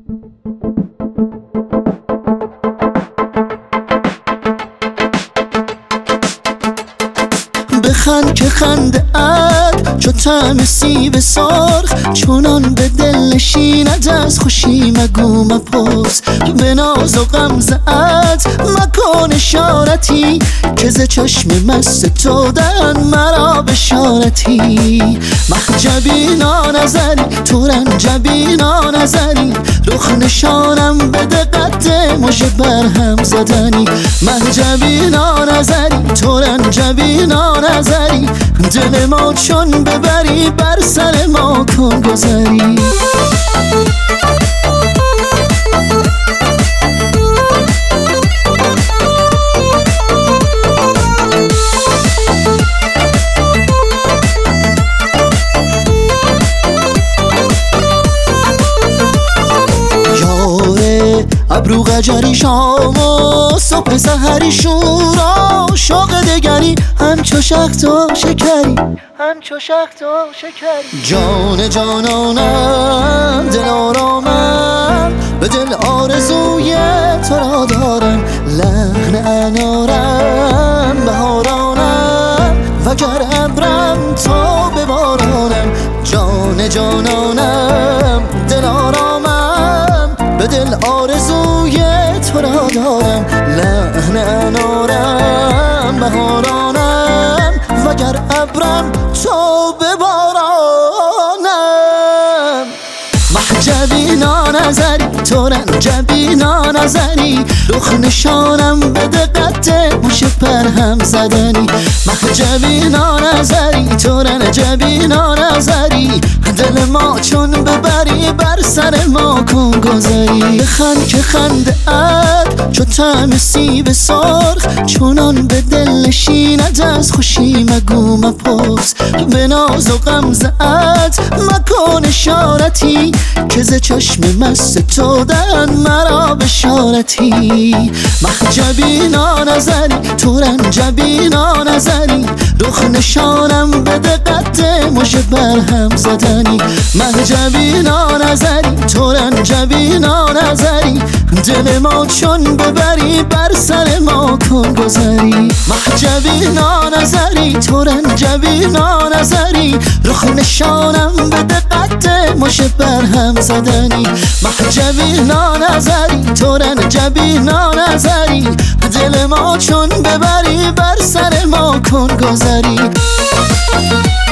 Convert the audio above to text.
بخند که خنده ات چو طعم سیب سرخ، چونان به دل نشیند از خوشی مگو مپرس. به ناز و غمزه ات مکن اشارتی، که ز چشم مست تو دهن مرا بشارتی. مخجبینا نظری تورنجبینا نظری، رخ نشانم به دقت مژه برهم زدنی. مخجبینا نظری تورنجبینا نظری، دل ما چون ببری بر سر ما کن گذری. ابرو قجری شام و صبح سحری شورا، شوق دگری همچو شخت و شکری، همچو شخت و شکری. جان جانانم دل آرامم، به دل آرزوی تو را دارم. لحن انارم بهارانم، وگر ابرم تو ببارانم. جان جانانم دل آرامم، به دل آرزوی تو را دارم. لحن انارم بهارانم، وگر ابرم تو ببارانم. محجبینا نظری تورنجبینا نظری، رخ نشانم به دقت مژه برهم زدنی. محجبینا نظری تورنجبینا نظری، دل ما چون ببری بر سر ما کن گذری. بخند که خنده ات چو طعم سیب سرخ، چونان به دل نشیند از خوشی مگو مپرس. به ناز و غمزه ات مکن اشارتی، که ز چشم مست تو دهن مرا بشارتی. مخجبینا نظری تورنجبینا نظری، رخ نشانم به دقت مژه برهم زدنی. مخجبینا نظری تورنجبینا نظری، دل ما چون ببری بر سر ما کن گذری. محجبینا نظری تورنجبینا نظری، رخ نشانم به دقت مژه برهم زدنی. محجبینا نظری تورنجبینا نظری، دل ما چون ببری بر سر ما کن گذری.